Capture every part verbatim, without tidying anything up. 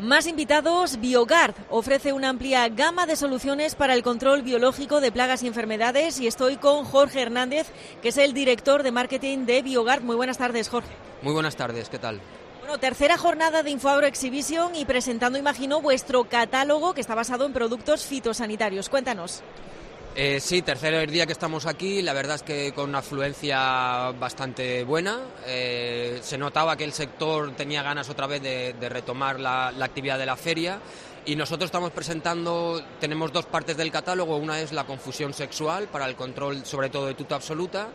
Más invitados. Biogard ofrece una amplia gama de soluciones para el control biológico de plagas y enfermedades, y estoy con Jorge Hernández, que es el director de marketing de Biogard. Muy buenas tardes, Jorge. Muy buenas tardes, ¿qué tal? Bueno, tercera jornada de InfoAgro Exhibition y presentando, imagino, vuestro catálogo que está basado en productos fitosanitarios. Cuéntanos. Eh, sí, tercer día que estamos aquí, la verdad es que con una afluencia bastante buena. Eh, se notaba que el sector tenía ganas otra vez de, de retomar la, la actividad de la feria, y nosotros estamos presentando, tenemos dos partes del catálogo. Una es la confusión sexual para el control sobre todo de tuta absoluta,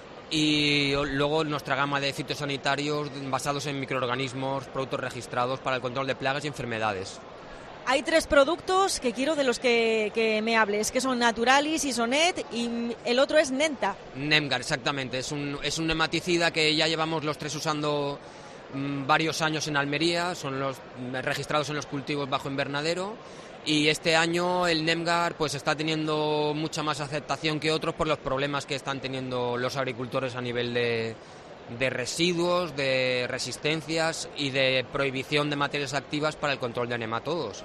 y luego nuestra gama de fitosanitarios basados en microorganismos, productos registrados para el control de plagas y enfermedades. Hay tres productos que quiero de los que, que me hables, que son Naturalis, Isonet y el otro es Nenta. Nemgar, exactamente. Es un, es un nematicida que ya llevamos los tres usando mmm, varios años en Almería. Son los registrados en los cultivos bajo invernadero. Y este año el Nemgar pues está teniendo mucha más aceptación que otros por los problemas que están teniendo los agricultores a nivel de... de residuos, de resistencias y de prohibición de materias activas para el control de nematodos.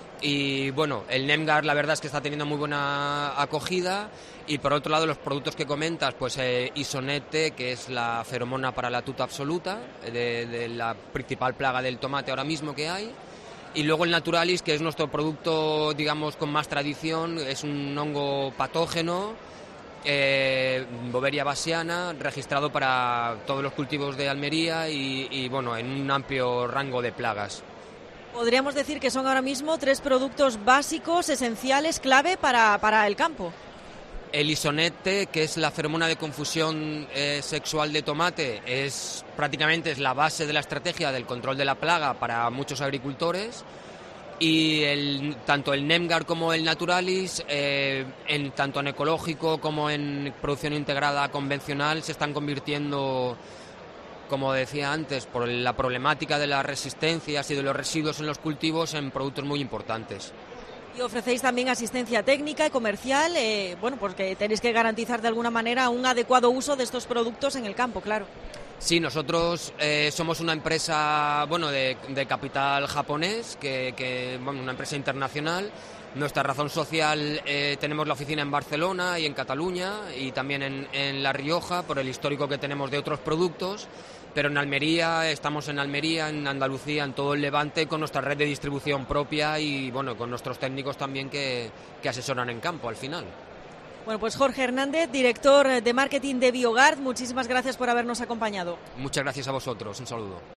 Y bueno, el Nemgar la verdad es que está teniendo muy buena acogida, y por otro lado los productos que comentas, pues eh, Isonete, que es la feromona para la tuta absoluta, de, de la principal plaga del tomate ahora mismo que hay. Y luego el Naturalis, que es nuestro producto, digamos, con más tradición, es un hongo patógeno, Eh, Boveria bassiana, registrado para todos los cultivos de Almería y, y bueno, en un amplio rango de plagas. Podríamos decir que son ahora mismo tres productos básicos, esenciales, clave para, para el campo. El Isonete, que es la feromona de confusión eh, sexual de tomate, es prácticamente es la base de la estrategia del control de la plaga para muchos agricultores. Y el, tanto el Nemgar como el Naturalis, eh, en, tanto en ecológico como en producción integrada convencional, se están convirtiendo, como decía antes, por la problemática de las resistencias y de los residuos en los cultivos, en productos muy importantes. Y ofrecéis también asistencia técnica y comercial, eh, bueno, porque tenéis que garantizar de alguna manera un adecuado uso de estos productos en el campo, claro. Sí, nosotros eh, somos una empresa, bueno, de, de capital japonés, que, que bueno, una empresa internacional. Nuestra razón social, eh, tenemos la oficina en Barcelona y en Cataluña y también en, en La Rioja, por el histórico que tenemos de otros productos, pero en Almería, estamos en Almería, en Andalucía, en todo el Levante, con nuestra red de distribución propia y bueno, con nuestros técnicos también que, que asesoran en campo al final. Bueno, pues Jorge Hernández, director de marketing de Biogard, muchísimas gracias por habernos acompañado. Muchas gracias a vosotros, un saludo.